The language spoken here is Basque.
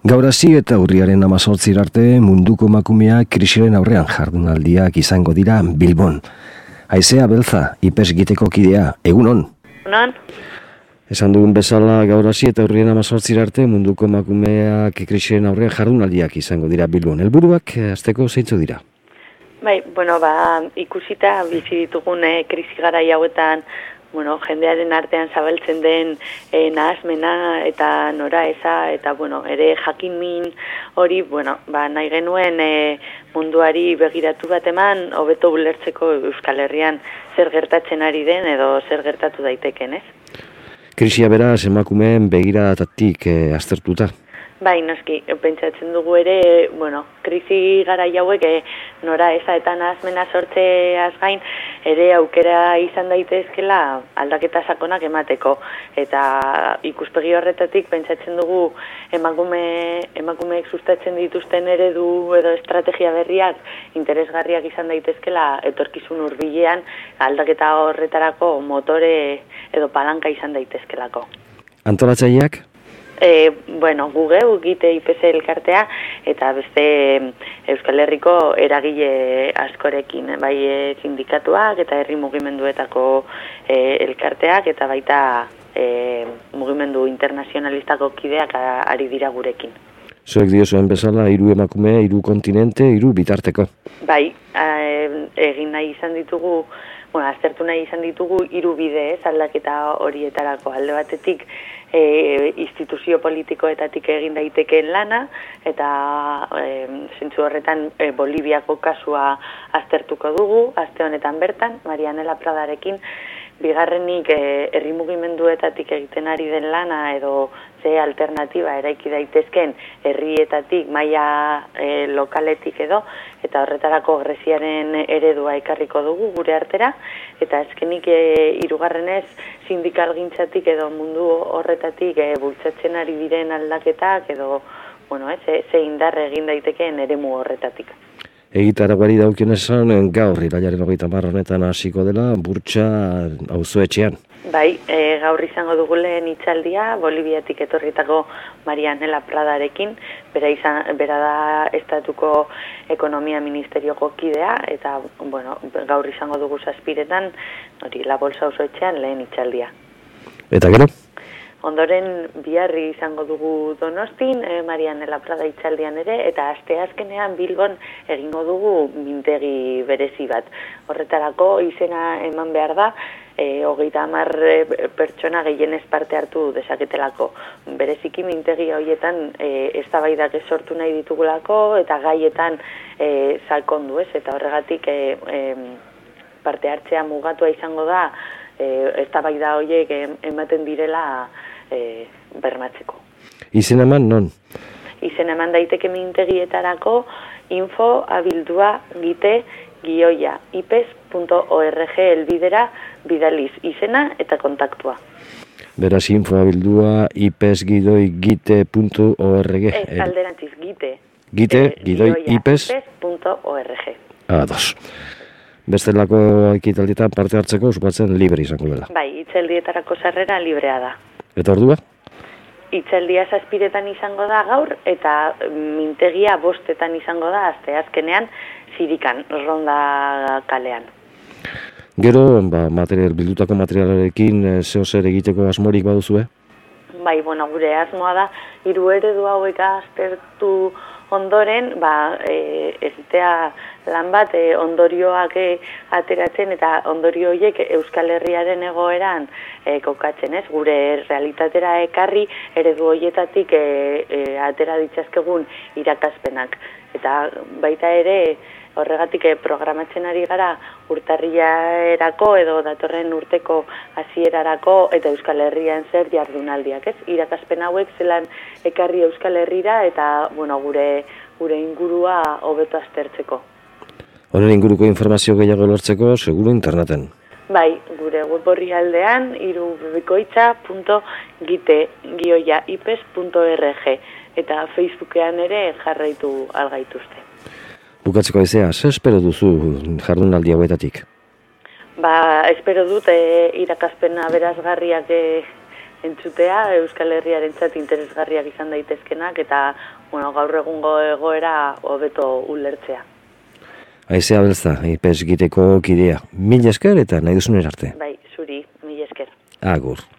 Gaur hasi eta urriaren 18 arte munduko emakumeak krisiaren aurrean jardunaldiak izango dira Bilbon. Haizea Beltza, IPES giteko kidea, egunon? Egunon. Esan dugun bezala gaur hasi eta urriaren 18 arte munduko emakumeak krisiaren aurrean jardunaldiak izango dira Bilbon. Helburuak hasteko zeintzu dira? Bai, ikusita bizi ditugun krisi garai hauetan, jendearen artean zabaltzen den nahasmena eta nora eza eta ere jakinmin hori, nahi genuen munduari begiratu bat eman, hobeto ulertzeko Euskal Herrian zer gertatzen ari den edo zer gertatu daiteken, ez? Krisia beraz emakumeen begiratatik aztertuta. Bai, noski, pentsatzen dugu ere, krisi garai hauek nora eza eta nahasmena sortzeaz gain, ere aukera izan daitezkela aldaketa sakonak emateko. Eta ikuspegi horretatik pentsatzen dugu emakumeek sustatzen dituzten eredu edo estrategia berriak interesgarriak izan daitezkela etorkizun hurbilean aldaketa horretarako motore edo palanka izan daitezkelako. Antolatzaileak? Gugeu gite IPS elkartea eta beste Euskal Herriko eragile askorekin, bai sindikatuak eta herri mugimenduetako elkarteak eta baita mugimendu internazionalistako kideak ari dira gurekin. Zuek diozuen bezala, 3 emakume, 3 kontinente, 3 bitarteko. Bai, egin nahi izan ditugu, aztertu nahi izan ditugu 3 bide aldaketa horietarako. Alde batetik instituzio politikoetatik egin daitekeen lana eta zentzu horretan Boliviako kasua aztertuko dugu, aste honetan bertan, Marianela Pradarekin. Bigarrenik herri mugimenduetatik egiten ari den lana edo ze alternatiba eraiki daitezken herrietatik, maila lokaletik edo, eta horretarako Greziaren eredua ekarriko dugu gure artera, eta azkenik 3. sindikalgintzatik edo mundu horretatik bultzatzen ari diren aldaketak edo ze indar egin daitekeen eremu horretatik. Egitaragoari daukionez esan, gaur irailaren 30 honetan hasiko dela Burtsa auzoetxean. Bai, gaur izango dugu lehen hitzaldia, Boliviatik etorritako Marianela Pradarekin, bera da estatuko ekonomia ministerioko kidea, eta gaur izango dugu 7:00, La Bolsa auzoetxean lehen hitzaldia. Eta gero? Ondoren biharri izango dugu Donostin, Marianela Prada hitzaldian ere, eta asteazkenean Bilbon egingo dugu mintegi berezi bat. Horretarako izena eman behar da, 30 pertsona gehienez parte hartu dezaketelako. Bereziki mintegi horietan eztabaidak sortu nahi ditugulako eta gaietan sakondu, ez? Eta horregatik parte hartzea mugatua izango da, eztabaida horiek ematen direla bermatzeko. Izen eman non? Izen eman daiteke mintegietarako info abildua gite ipes.org elbidera bidaliz izena eta kontaktua. Beraz info abildua ipes-gite.org. Alderantziz, gite. Gite-ipes.org. Ados. Bestelako ekitaldietan parte hartzeko supatzen libre izango dela. Bai, hitzaldietarako sarrera librea da. Eta ordua? Hitzaldia 7:00 izango da gaur eta mintegia 5:00 izango da asteazkenean Zirikan, Ronda kalean. Gero, bildutako materialarekin zer egiteko asmorik baduzue? Bai, gure asmoa da 3 eredu hauek aztertu ondoren, ezitea lan bat ondorioak ateratzen eta ondorio horiek Euskal Herriaren egoeran kokatzen, ez? Gure realitatera ekarri eredu horietatik atera ditzazkegun irakaspenak. Eta baita ere horregatik programatzen ari gara urtarrilerako edo datorren urteko hasierarako eta Euskal Herrian zer jardunaldiak, ez? Irakaspen hauek zelan ekarri Euskal Herrira eta gure ingurua hobeto aztertzeko. Honen inguruko informazio gehiago lortzeko seguru interneten. Bai, gure web orrialdean irubikoitza.gite-ipes.org eta Facebookean ere jarraitu algaituzte. Bukatzeko Haizea, zer espero duzu jardunaldi hauetatik? Espero dut irakaspen aberasgarriak entzutea, Euskal Herriarentzat interesgarriak izan daitezkenak, eta gaur egungo egoera hobeto ulertzea. Aizea Beltza, IPES Giteko kidea. Mila esker eta nahi duzun arte. Bai, zuri, mila esker. Agur.